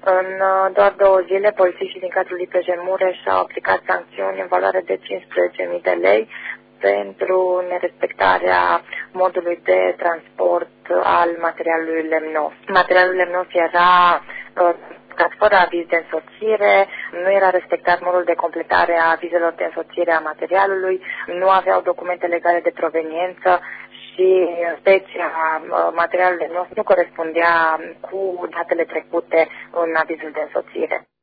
În doar 2 zile, polițiștii din cadrul IPJ Mureș au aplicat sancțiuni în valoare de 15.000 de lei pentru nerespectarea modului de transport al materialului lemnos. Materialul lemnos era fără aviz de însoțire, nu era respectat modul de completare a avizelor de însoțire a materialului, nu aveau documente legale de proveniență și specia materialului lemnos nu corespundea cu datele trecute în avizul de însoțire.